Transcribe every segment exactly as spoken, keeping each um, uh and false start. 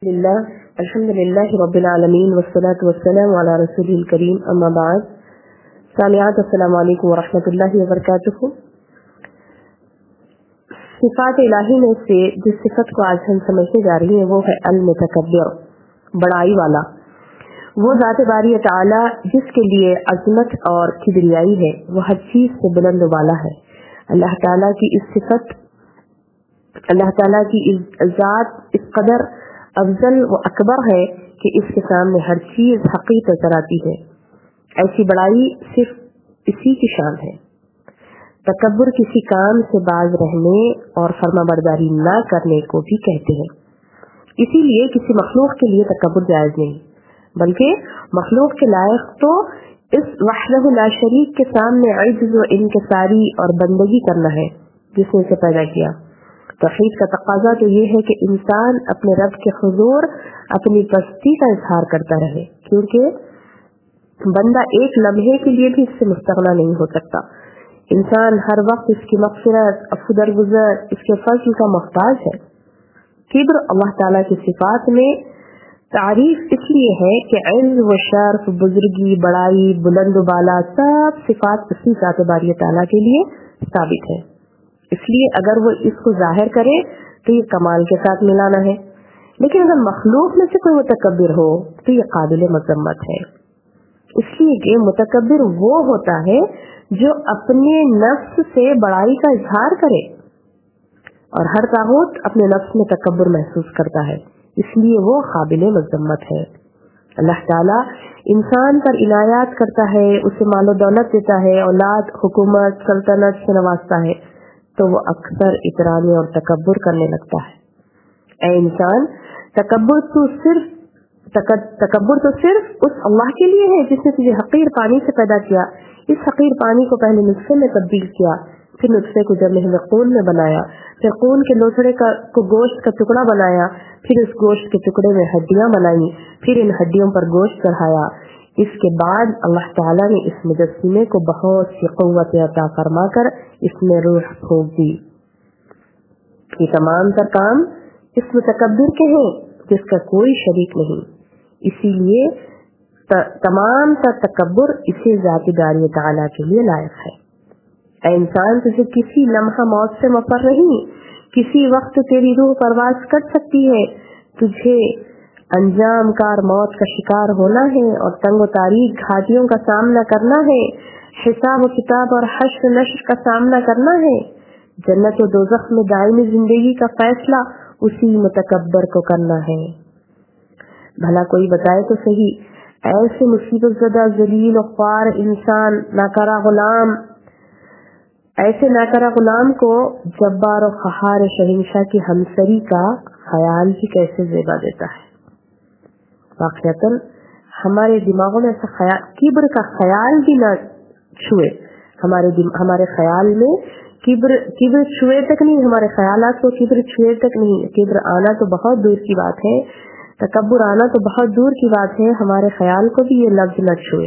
لله الحمد لله رب العالمين والصلاة والسلام على رسوله الكريم أما بعد سامعات السلام علیکم ورحمۃ اللہ وبرکاتہ۔ صفات الہی میں سے جس صفت کو آج ہم سمجھنے جا رہی ہیں وہ ہے المتکبر، بڑائی والا۔ وہ ذات باری تعالی جس کے لیے عظمت اور کبریائی ہے، وہ ہر چیز سے بلند و بالا ہے۔ اللہ تعالیٰ کی اس صفت اللہ تعالیٰ کی ذات اس قدر افضل و اکبر ہے کہ اس کے سامنے ہر چیز حقیر نظر آتی ہے۔ ایسی بڑائی صرف اسی کی شان ہے۔ تکبر کسی کام سے باز رہنے اور فرما برداری نہ کرنے کو بھی کہتے ہیں۔ اسی لیے کسی مخلوق کے لیے تکبر جائز نہیں، بلکہ مخلوق کے لائق تو اس وحدہ لا شریک کے سامنے عجز و انکساری اور بندگی کرنا ہے جس نے اسے پیدا کیا۔ توحید کا تقاضا تو یہ ہے کہ انسان اپنے رب کے حضور اپنی پستی کا اظہار کرتا رہے، کیونکہ بندہ ایک لمحے کے لیے بھی اس سے مستغنا نہیں ہو سکتا۔ انسان ہر وقت اس کی مغفرت، عفو درگزر، اس کے فضل کا محتاج ہے۔ کبر اللہ تعالیٰ کی صفات میں تعریف اس لیے ہے کہ عز و شرف، بزرگی، بڑائی، بلند و بالا سب صفات اسی ذات باری تعالیٰ کے لیے ثابت ہے۔ اس لیے اگر وہ اس کو ظاہر کرے تو یہ کمال کے ساتھ ملانا ہے، لیکن اگر مخلوق میں سے کوئی متکبر ہو تو یہ قابل مذمت ہے۔ اس لیے کہ متکبر وہ ہوتا ہے جو اپنے نفس سے بڑائی کا اظہار کرے، اور ہر طاغوت اپنے نفس میں تکبر محسوس کرتا ہے، اس لیے وہ قابل مذمت ہے۔ اللہ تعالیٰ انسان پر عنایات کرتا ہے، اسے مال و دولت دیتا ہے، اولاد، حکومت، سلطنت سے نوازتا ہے، تو وہ اکثر اطرانے اور تکبر کرنے لگتا ہے۔ اے انسان، تکبر تو صرف تکبر تو صرف اس اللہ کے لیے ہے جس نے تجھے حقیر پانی سے پیدا کیا۔ اس حقیر پانی کو پہلے نطفے میں تبدیل کیا، پھر نطفے کو جمع خون میں بنایا، پھر خون کے لوتھڑے کا کو گوشت کا ٹکڑا بنایا، پھر اس گوشت کے ٹکڑے میں ہڈیاں بنائیں، پھر ان ہڈیوں پر گوشت چڑھایا۔ اس کے بعد اللہ تعالیٰ نے اس مجسمے کو بہت سی قوت عطا فرما کر اس میں روح پھونک دی۔ یہ تمام تر کام اس متکبر کے ہیں جس کا کوئی شریک نہیں، اسی لیے تمام تر تکبر اسی ذات باری تعالیٰ کے لیے لائق ہے۔ اے انسان، تجھے کسی لمحہ موت سے مفر نہیں، کسی وقت تیری روح پرواز کر سکتی ہے، تجھے انجام کار موت کا شکار ہونا ہے اور تنگ و تاریک گھاٹیوں کا سامنا کرنا ہے، حساب و کتاب اور حشر نشر کا سامنا کرنا ہے۔ جنت و دوزخ میں دائمی زندگی کا فیصلہ اسی متکبر کو کرنا ہے۔ بھلا کوئی بتائے تو صحیح، ایسے مصیبت زدہ ذلیل و خوار انسان، ناکارہ غلام ایسے ناکارہ غلام کو جبار و قہار شہنشاہ کی ہمسری کا خیال بھی کیسے زیبا دیتا ہے۔ واقعتاً ہمارے دماغوں میں ایسا خیال کبر کا خیال بھی نہ چھوئے، ہمارے ہمارے خیال میں کبر کبر چھوئے تک نہیں، ہمارے خیالات کو کبر چھوئے تک نہیں۔ کبر آنا تو بہت دور کی بات ہے، تکبر آنا تو بہت دور کی بات ہے، ہمارے خیال کو بھی یہ لفظ نہ چھوئے۔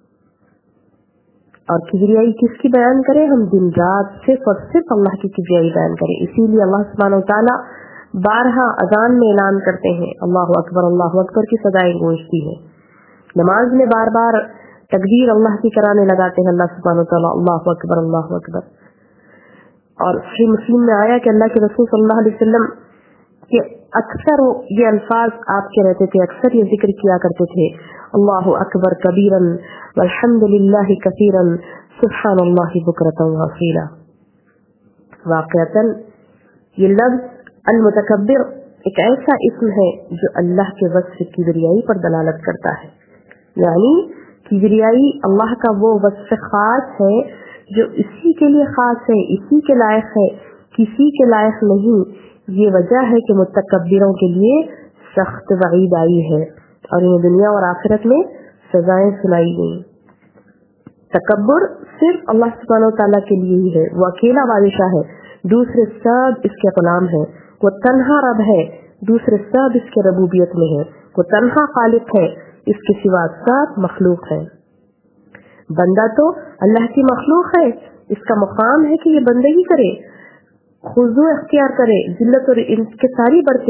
اور کبریائی کس کی بیان کریں؟ ہم دن رات صرف اور صرف اللہ کی کبریائی بیان کریں۔ اسی لیے اللہ سبحانہ وتعالیٰ بارہا اذان میں اعلان کرتے ہیں، اللہ اکبر اللہ اکبر کی صدائیں گونجتی ہیں۔ نماز میں بار بار تکبیر اللہ کی کرانے لگاتے ہیں اللہ سبحانہ وتعالیٰ، اللہ اکبر اللہ اکبر۔ اور صحیح مسلم میں آیا کہ اللہ کے رسول صلی اللہ علیہ وسلم کے اکثر یہ الفاظ آپ کے رہتے تھے، اکثر یہ ذکر کیا کرتے تھے، اللہ اکبر کبیرا والحمد للہ کثیرا سبحان اللہ بکرۃ وأصیلا۔ واقعتاً یہ لفظ المتکبر ایک ایسا اسم ہے جو اللہ کے وصف کبریائی پر دلالت کرتا ہے، یعنی کبریائی اللہ کا وہ وصف خاص ہے جو اسی کے لیے خاص ہے، اسی کے لائق ہے، کسی کے لائق نہیں۔ یہ وجہ ہے کہ متکبروں کے لیے سخت وعید آئی ہے اور انہیں دنیا اور آخرت میں سزائیں سنائی گئی۔ تکبر صرف اللہ سبحانہ وتعالیٰ کے لیے ہی ہے، وہ اکیلا بادشاہ ہے، دوسرے سب اس کے غلام ہیں۔ وہ تنہا رب ہے، دوسرے سب اس کے ربوبیت میں ہیں۔ وہ تنہا خالق ہے، اس کے سوا سب مخلوق ہے۔ بندہ تو اللہ کی مخلوق ہے، اس کا مقام ہے کہ یہ بندگی کرے، خضوع اختیار کرے، ذلت اور انکساری برتے،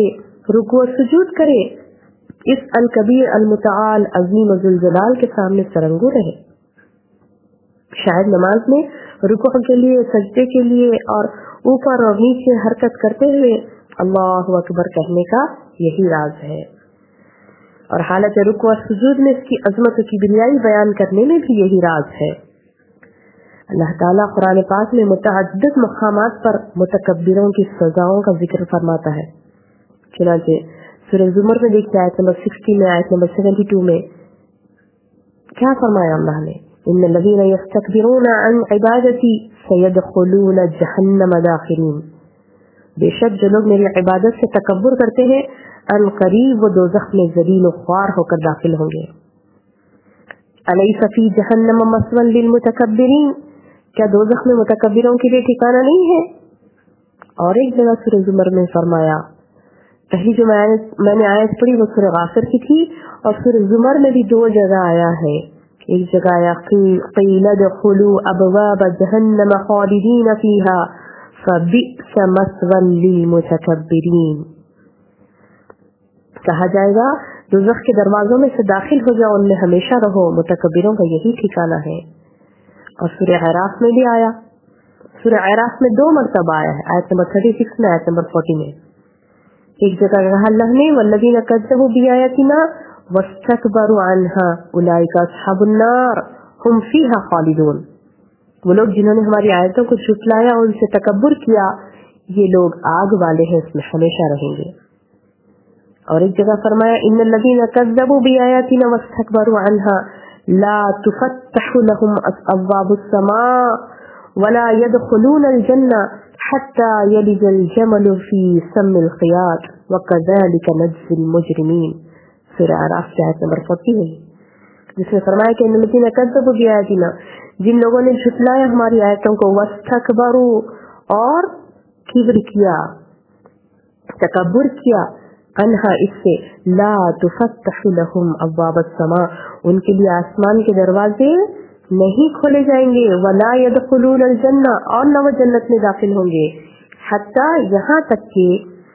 رکوع سجود کرے اس الکبیر المتعال عظیم ذوالجلال کے سامنے سرنگو رہے. شاید نماز میں رکوع کے لیے، سجدے کے لیے اور اوپر اور نیچے حرکت کرتے ہوئے اللہ اکبر کہنے کا یہی راز ہے، اور حالت رکوع اور سجود میں اس کی عظمت و کبریائی بیان کرنے میں بھی یہی راز ہے. اللہ تعالیٰ قرآن پاک میں متعدد مقامات پر متکبروں کی سزاؤں کا ذکر فرماتا ہے. چنانچہ سورہ زمر میں دیکھتے آیت نمبر سکسٹی میں، آیت نمبر سیونٹی ٹو میں کیا فرمایا اللہ نے؟ ان الذين يستكبرون عن عبادتي سيدخلون جہنم داخرین. بے شک جو لوگ میری عبادت سے تکبر کرتے ہیں ان قریب وہ دوزخ میں ذلیل و خوار ہو کر داخل ہوں گے. الیس فی جہنم مثوى للمتکبرین، کیا دوزخ میں متکبروں کے لیے ٹھکانہ نہیں ہے؟ اور ایک جگہ سورہ زمر میں فرمایا، پہلی جو میں نے آیت پڑھی وہ سورہ غافر کی تھی، اور سورہ زمر میں بھی دو جگہ آیا ہے. ایک جگہ آیا قیل ادخلوا ابواب جہنم خالدین فیہا فبئس مثوى للمتکبرین. کہا جائے گا دوزخ کے دروازوں میں سے داخل ہو جاؤ، ان میں ہمیشہ رہو، متکبروں کا یہی ٹھکانہ ہے. اور سورہ اعراف میں بھی آیا، سورہ اعراف میں دو مرتبہ آیا ہے، آیت نمبر تھرٹی سکس میں، آیت نمبر فورٹی میں. ایک جگہ کہا اللہ نے والذین کذبوا بآیاتنا واستکبروا عنها اولئک اصحاب النار هم فیہا خالدون. وہ لوگ جنہوں نے ہماری آیتوں کو جھٹلایا اور ان سے تکبر کیا، یہ لوگ آگ والے ہیں، اس میں ہمیشہ رہیں گے. اور ایک جگہ فرمایا ان الذین کذبوا بآیاتنا واستکبروا عنها لا تفتح لهم ابواب السماء ولا يدخلون الجنة حتى يلج الجمل في سم الخياط وكذلك نجزي المجرمين. سورہ اعراف کی آیت نمبر فورٹی ہے، جس میں فرمایا کہ ان الذین کذبوا بآیاتنا، جن لوگوں نے جھٹلایا ہماری آیتوں کو، واستکبروا اور کبر کیا، تکبر کیا، انہا اس سے، لا تفتح لهم ابواب السماء، ان کے لیے آسمان کے دروازے نہیں کھولے جائیں گے، ولا يدخلون الجنہ، اور نہ وہ جنت میں داخل ہوں گے، حتی یہاں تک کہ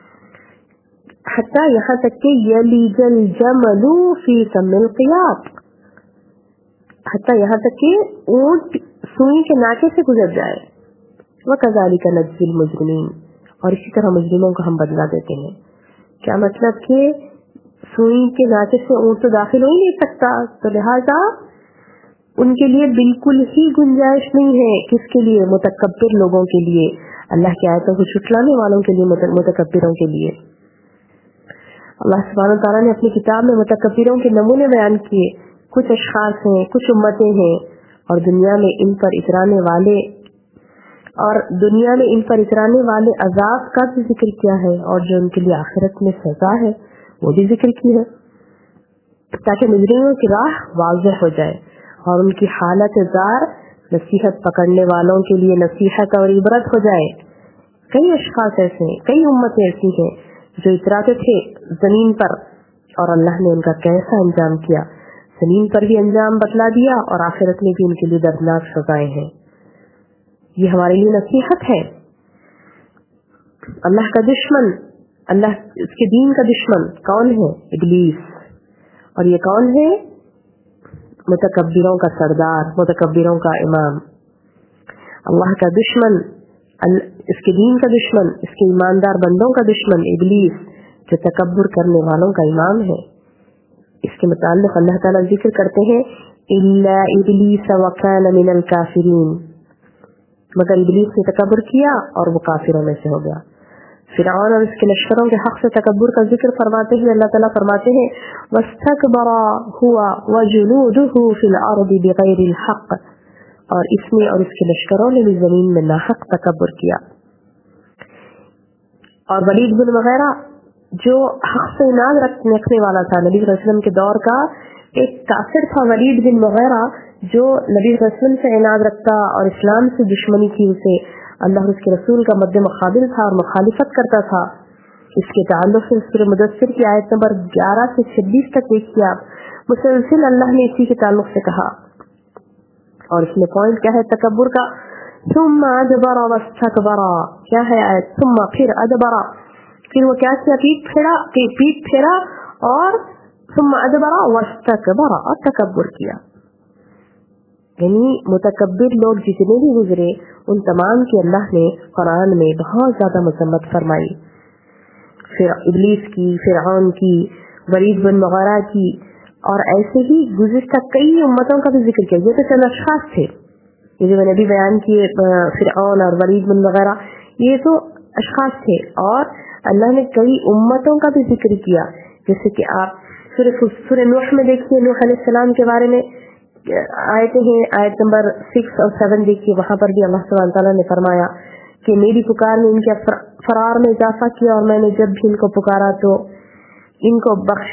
حتی یہاں تک کہ یلیج الجمل فی سم الخیاط، حتی یہاں تک کہ اونٹ سوئی کے ناکے سے گزر جائے. وکذالک نجزی المجرمین، اور اسی طرح مجرموں کو ہم بدلا دیتے ہیں. کیا مطلب کہ سوئی کے ناکے سے اونٹ تو داخل ہو ہی نہیں سکتا، تو لہذا ان کے لیے بالکل ہی گنجائش نہیں ہے. کس کے لیے؟ متکبر لوگوں کے لیے، اللہ کی آیتوں کو جھٹلانے والوں کے لیے، متکبروں کے لیے. اللہ سبحانہ وتعالیٰ نے اپنی کتاب میں متکبروں کے نمونے بیان کیے. کچھ اشخاص ہیں، کچھ امتیں ہیں، اور دنیا میں ان پر اترانے والے اور دنیا میں ان پر اترانے والے عذاب کا بھی ذکر کیا ہے، اور جو ان کے لیے آخرت میں سزا ہے وہ بھی ذکر کی ہے، تاکہ مجرموں کی راہ واضح ہو جائے اور ان کی حالت زار نصیحت پکڑنے والوں کے لیے نصیحت اور عبرت ہو جائے. کئی اشخاص ایسے ہیں، کئی امتیں ایسی ہیں جو اتراتے تھے زمین پر، اور اللہ نے ان کا کیسا انجام کیا، زمین پر بھی انجام بتلا دیا اور آخرت میں بھی ان کے لیے دردناک سزائیں ہیں. یہ ہمارے لیے نصیحت ہے. اللہ کا دشمن، اللہ اس کے دین کا دشمن کون ہے؟ ابلیس. اور یہ کون ہے؟ متکبروں کا سردار، متکبروں کا امام. اللہ کا دشمن، اس کے دین کا دشمن، اس کے ایماندار بندوں کا دشمن ابلیس، جو تکبر کرنے والوں کا امام ہے. اس کے متعلق اللہ تعالیٰ ذکر کرتے ہیں الا ابلیس وکان من الکافرین، مگر ابلیس نے تکبر کیا اور وہ کافروں میں سے ہو گیا. فرعون اور اس کے لشکروں کے حق سے تکبر کا ذکر فرماتے ہیں اللہ تعالیٰ فرماتے ہیں واستکبر هو وجنوده فی الارض بغیر الحق، اور اس نے اور اس کے لشکروں نے بھی زمین میں ناحق تکبر کیا. اور ولید بن مغیرہ جو حق سے اناد رکھنے والا تھا، نبی صلی اللہ علیہ وسلم کے دور کا ایک کافر تھا ولید بن مغیرہ، جو نبی صلی اللہ علیہ وسلم سے اناد رکھتا اور اسلام سے دشمنی تھی، اسے اللہ اور اس کے رسول کا مد مقابل تھا اور مخالفت کرتا تھا. اس کے تعلق سے سورہ مدثر کی آیت نمبر گیارہ سے چھبیس تک دیکھیے آپ، مسلسل اللہ نے اسی کے تعلق سے کہا. اور اس میں پوائنٹ کیا ہے تکبر کا؟ ثم ادبر واستکبر، کیا ہے آیت؟ ثم پھر ادبر، फिर वो क्या किया, पीठ फेरा पीठ फेरा और सुम्मा अदबरा वस्तकबरा, और तकब्बुर किया। यानी मुतकब्बिर लोग जितने भी गुजरे उन तमाम की अल्लाह ने कुरान में बहुत ज्यादा मजम्मत फरमाई। फिर इब्लीस की, फिरऔन की, वलीद बिन मुगीरा की, और ऐसे ही गुज़िश्ता कई उम्मतों का भी जिक्र किया। ये तो चंद अशखास थे, ये जो मैंने भी बयान किए फिरऔन और वलीद बिन मुगीरा, ये तो अशखास थे, और अल्लाह ने कई उम्मतों का भी जिक्र किया। जैसे कि आप सूरह नूह में देखिए, नूह अलैहिस्सलाम के बारे में आयतें हैं, आयत नंबर सिक्स और सेवन देखिए, वहां पर भी अल्लाह सुब्हानहू तआला ने फरमाया कि मेरी पुकार में इनके फरार में इजाफा किया, और मैंने जब भी इनको पुकारा तो इनको बख्श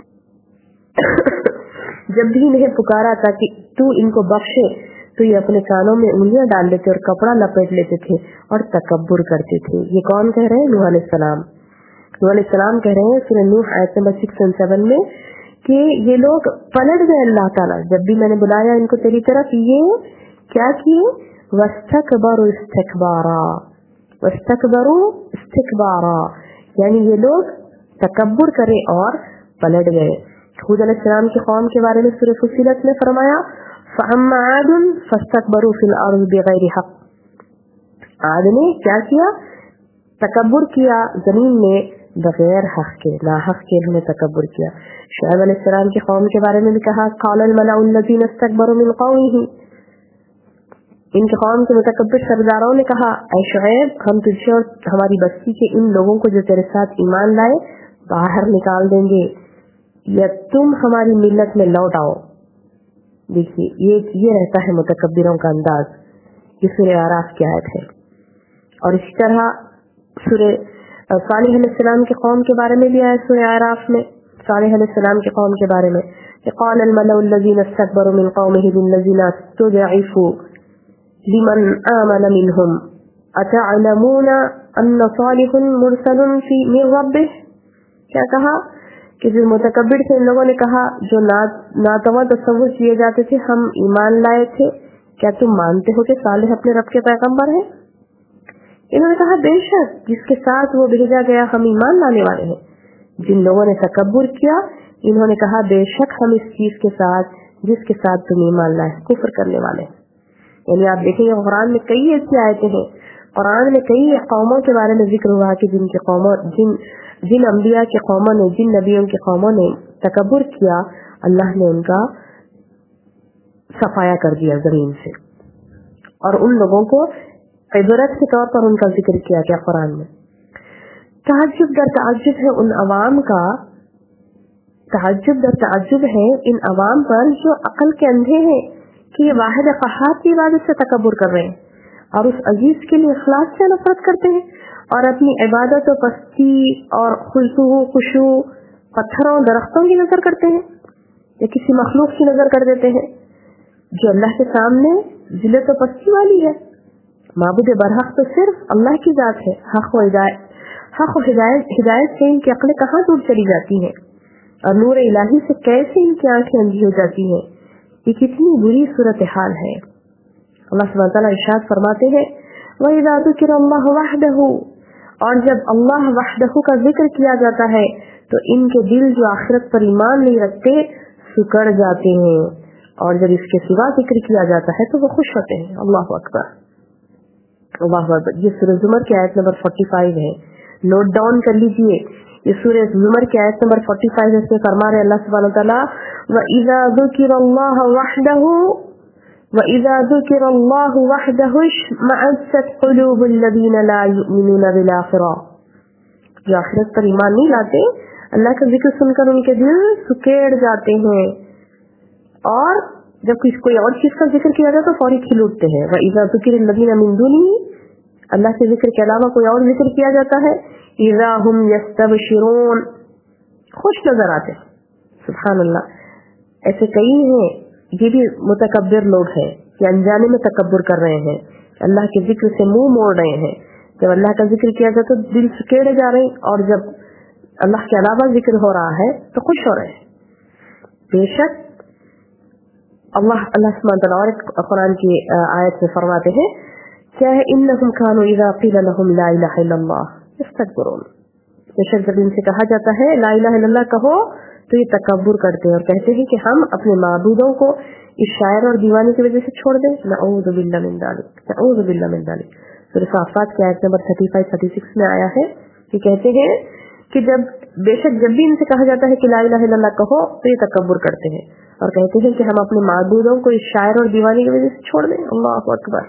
जब भी इन्हें पुकारा ताकि तू इनको बख्शे तो ये अपने कानों में उंगलियां डाल लेते और कपड़ा लपेट लेते थे और तकब्बुर करते थे। ये कौन कह रहे हैं? नूह अलैहिस्सलाम। नूह अलैहिस्सलाम कह रहे हैं सूरह नूह आयत नंबर सिक्स एंड सेवन में कि ये लोग पलट गए अल्लाह ताला, जब भी मैंने बुलाया इनको तेरी तरफ, ये क्या किए? वस्तकबरु इस्तिकबारा, वस्तकबरु इस्तिकबारा, यानी ये लोग तकब्बुर करे और पलट गए। हूद अलैहिस्सलाम की कौम के बारे में सूरह फुस्सिलत में फरमाया फअम्मा आदुन फस्तकबरु फिल अर्द बिगैरि हक, आद ने क्या किया? तकब्बुर किया जमीन में बगैर हक के, ना हक के उन्होंने तकब्बुर किया। शुएब अलैहिस्सलाम की कौम के बारे में भी कहा क़ालल मलाउ अल्लज़ीना इस्तकबरू मिन क़ौमिही, इनके कौम के मुतकब्बिर सरदारों ने कहा ऐ शुएब, हम तुझे और हमारी बस्ती के इन लोगों को जो तेरे साथ ईमान लाए बाहर निकाल देंगे, या तुम हमारी मिल्लत में लौट आओ। देखिए ये ये रहता है मुतकब्बिरों का अंदाज। ये सूरह आराफ की आयत है। और इसी तरह सूरह सालिह अलैहिस्सलाम के कौम के बारे में भी आया सूरह आराफ में, सालिह अलैहिस्सलाम के कौम के बारे में क़ाल अल मलाउ अल्लज़ीना इस्तकबरू मिन क़ौमिही लिल्लज़ीना इस्तुदइफू लिमन आमन मिनहुम अतअलमूना अन्न सालिहुन मुरसलुन फी मिन रब्बिह। क्या कहा कि जो मुतकब्बिर थे, इन लोगों ने कहा जो ना नातवा तसव्वुर किए जाते थे, हम ईमान लाए थे, क्या तुम मानते हो कि सालिह अपने रब के पैगंबर हैं? इन्होंने कहा बेशक जिसके साथ वो भेजा गया हम ईमान लाने वाले हैं। जिन लोगों ने तकब्बुर किया इन्होंने कहा बेशक हम इस चीज के साथ जिसके साथ तुम ईमान लाए कुफ्र करने वाले हैं। यानी आप देखेंगे कुरान में कई ऐसी आयतें हैं, कुरान में कई कौमों के बारे में जिक्र हुआ कि जिनके कौमों जिन जिन अंबिया के कौमों ने, जिन नबियों के कौमों ने तकब्बुर किया, अल्लाह ने उनका सफाया कर दिया जमीन से, और उन लोगों को इबरत के तौर पर उनका जिक्र किया गया कुरान में। तहज्जुब दर तहज्जुब है उन अवाम का, तहज्जुब दर तहज्जुब है इन अवाम पर जो अकल के अंधे हैं कि ये वाहिद क़हार की इबादत से तकब्बुर कर रहे हैं और उस अजीज के लिए इखलास से नफरत करते हैं, और अपनी इबादत और पस्ती और खुशू खुशू पत्थरों दरख्तों की नजर करते हैं या किसी मखलूक की नजर कर देते हैं जो अल्लाह के सामने जिल्लत और पस्ती वाली है। माबूद बरहक तो सिर्फ अल्लाह की जात है। हक व हिदायत हक व हिदायत हिदायत से इनकी अक्लें कहाँ दूर चली जाती हैं और नूर इलाही से कैसे इनकी आंखें अंधी हो जाती हैं। ये कितनी बुरी सूरत हाल है। अल्लाह सुब्हानहू तआला इरशाद फरमाते हैं वइज़ा ज़ुकिरल्लाहु वहदहू, और जब अल्लाह वहदहू का जिक्र किया जाता है तो इनके दिल जो आखिरत पर ईमान नहीं रखते सिकड़ जाते हैं, और जब इसके सिवा जिक्र किया जाता है तो वो खुश होते हैं। अल्लाह अकबर, अल्लाह अकबर। ये सूरह ज़ुमर की आयत नंबर पैंतालीस है, नोट डाउन कर लीजिए। ये सूरह ज़ुमर की आयत नंबर पैंतालीस है। इसमें फरमा रहे अल्लाह सुब्हानहू तआला वइज़ा ज़ुकिरल्लाहु वहदहू वइज़ा ज़ुकिरल्लाहु वहदहु इश्मअज़्ज़त क़ुलूबुल लज़ीना ला युमिनूना बिल आखिरह, जो आखिरत पर ईमान नहीं लाते अल्लाह का जिक्र सुनकर उनके दिल सुकेड़ जाते हैं, और जब किसी कोई और चीज का जिक्र किया जाए तो फौरी खिल उठते हैं। वइज़ा ज़ुकिरल लज़ीना मिन दुनिही, अल्लाह के जिक्र के अलावा कोई और जिक्र किया जाता है, इज़ा हुम यस्तबशिरून, खुश नजर आते हैं। सुभान अल्लाह। ऐसे कई हैं, ये भी मुतकब्बिर लोग हैं कि अनजाने में तकब्बुर कर रहे हैं, अल्लाह के जिक्र से मुंह मोड़ रहे हैं। जब अल्लाह का जिक्र किया जाए तो दिल सुकेड़े जा रहे हैं, और जब अल्लाह के अलावा जिक्र हो रहा है तो खुश हो रहे हैं। बेशक अल्लाह अल्लाह सुब्हानहू तआला और कुरान की आयत में फरमाते हैं क्या है, इन्नहुम कानू इज़ा क़ील लहुम ला इलाहा इल्लल्लाह यस्तकबिरून, बेशक जब इनसे कहा जाता है ला इलाहा इल्लल्लाह कहो तो ये तकब्बुर करते हैं और कहते हैं कि हम अपने माबूदों को इस शायर और दीवानी की वजह से छोड़ दें। नऊज़ु बिल्लाहि मिन ज़ालिक, नऊज़ु बिल्लाहि मिन ज़ालिक। सूरह साफ़ात की आयत नंबर पैंतीस छत्तीस में आया है कि कहते हैं कि जब बेशक जब भी इनसे कहा जाता है कि ला इलाहा इल्लल्लाह कहो तो ये तकब्बुर करते हैं और कहते हैं कि हम अपने माबूदों को इस शायर और दीवानी की वजह से छोड़ दें। अल्लाहु अकबर।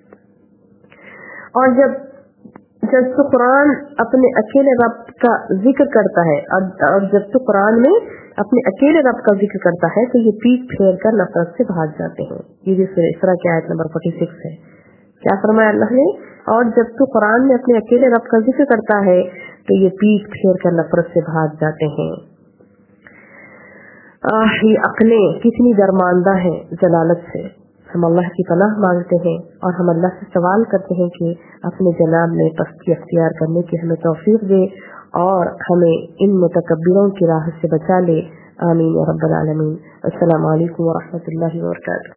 और जब जब तो कुरान अपने अकेले रब का जिक्र करता है और जब तो कुरान में अपने अकेले रब का जिक्र करता है तो ये पीठ फेर कर नफरत से भाग जाते हैं। ये भी सूरह इसरा की आयत नंबर छियालीस है। क्या फरमाया अल्लाह ने? और जब तो कुरान में अपने अकेले रब का जिक्र करता है तो ये पीठ फेर कर नफरत से भाग जाते हैं। आह, ये अक्लें कितनी दरमानदा है जलालत से। हम अल्लाह की पनाह मांगते हैं और हम अल्लाह से सवाल करते हैं कि अपने जनाब में पस्ती अख्तियार करने की हमें तौफीक दे और हमें इन मुतकब्बिरों की राह से बचा ले। आमीन या रब्बल आलमीन। अस्सलामु अलैकुम व रहमतुल्लाहि व बरकातुहू।